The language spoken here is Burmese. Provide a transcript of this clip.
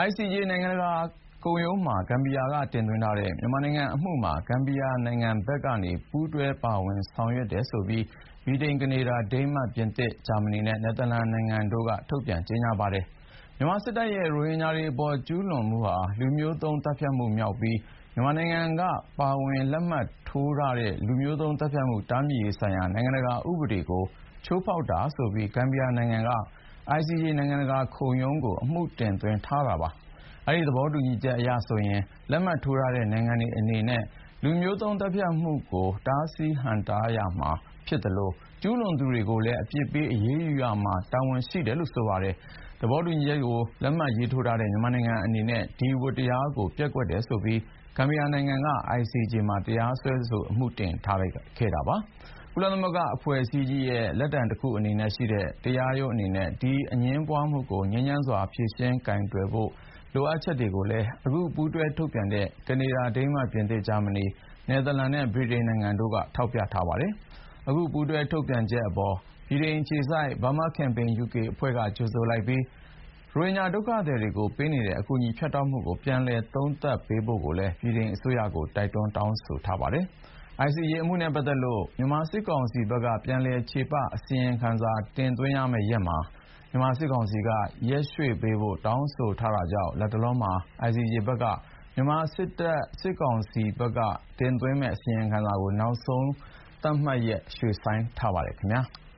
ICJ နိုင်ငံတကာခုံရုံးမှာဂမ်ဘီယာကတင်သွင်းထားတဲ့မြန်မာနိုင်ငံအမှုမှာဂမ်ဘီယာနိုင်ငံဘက်ကနေပူးတွဲပါဝင်ဆောင်ရွက်တယ်ဆိုပြီးဗြိတိန်ကနေဒါဒိန်းမတ်ပြင်သစ်ဂျာမနီနဲ့နယ်သာလန်နိုင်ငံတို့ကထုတ်ပြန်ကြေညာပါတယ်မြန်မာစစ်တပ်ရဲ့ရိုဟင်ဂျာတွေအပေါ်ကျူးလွန်မှုဟာလူမျိုးတုံးသတ်ဖြတ်မှုမြောက်ပြီးမြန်မာနိုင်ငံကပါဝင်လက်မှတ်ထိုးထားတဲ့လူမျိုးတုံးသတ်ဖြတ်မှုတားမြစ်ရေးဆိုင်ရာနိုင်ငံတကာဥပဒေကိုချိုးဖောက်တာဆိုပြီးဂမ်ဘီယာနိုင်ငံက ICJ နိုင်ငံတကာခုံရုံးကိုအမှုတင်သွင်းထားတာပါအဲဒီသဘောတူညီချက်အရဆိုရင်လက်မှတ်ထိုးထားတဲ့နိုင်ငံတွေအနေနဲ့လူမျိုးတုံးသတ်ဖြတ်မှုကိုတားဆီးဟန့်တားရမှာဖြစ်သလိုကျူးလွန်သူတွေကိုလည်းအပြစ်ပေးအရေးယူရမှာတာဝန်ရှိတယ်လို့ဆိုပါတယ်သဘောတူညီချက်ကိုလက်မှတ်ရေးထိုးထားတဲ့မြန်မာနိုင်ငံအနေနဲ့ဒီဝတ္တရားကိုပျက်ကွက်တယ်ဆိုပြီးဂမ်ဘီယာနိုင်ငံက ICJ မှာတရားစွဲဆိုအမှုတင်ထားခဲ့တာပါကုလသမဂ္ဂအဖွဲ့အစည်းကြီးရဲ့လက်တံတစ်ခုအနေနဲ့ရှိတဲ့တရားရုံးအနေနဲ့ဒီအငြင်းပွားမှုကိုငြိမ်းချမ်းစွာဖြေရှင်းကိုင်တွယ်ဖို့လိုအပ်ချက်တွေကိုလည်းအခုပူးတွဲထုတ်ပြန်တဲ့ကနေဒါဒိန်းမတ်ပြင်သစ်ဂျာမနီနယ်သာလန်နဲ့ဗြိတိန်နိုင်ငံတို့ကထောက်ပြထားပါတယ်အခုပူးတွဲထုတ်ပြန်ချက်အပေါ်ဗြိတိန်အခြေစိုက် Burma Campaign UK အဖွဲ့ကကြိုဆိုလိုက်ပြီးရိုဟင်ဂျာဒုက္ခသည်တွေကိုပေးနေတဲ့အကူအညီဖြတ်တောက်မှုကိုပြန်လည်သုံးသပ်ပေးဖို့လည်းဗြိတိန်အစိုးရကိုတိုက်တွန်းတောင်းဆိုထားပါတယ်ICJ အမှုနဲ့ပတ်သက်လို့မြန်မာစစ်ကောင်စီဘက်ကပြန်လည်ချေပအစီရင်ခံစာတင်သွင်းရမယ့်ရက်မှာမြန်မာစစ်ကောင်စီကရက်ရွှေ့ပေးဖို့တောင်းဆိုထားတာကြောင့်လတ်တလောမှာ ICJ ဘက်ကမြန်မာစစ်ကောင်စီဘက်ကတင်သွင်းမယ့်အစီရင်ခံစာကိုနောက်ဆုံးသတ်မှတ်ရက်ရွှေ့ဆိုင်းထားပါတယ်ခင်ဗျာ။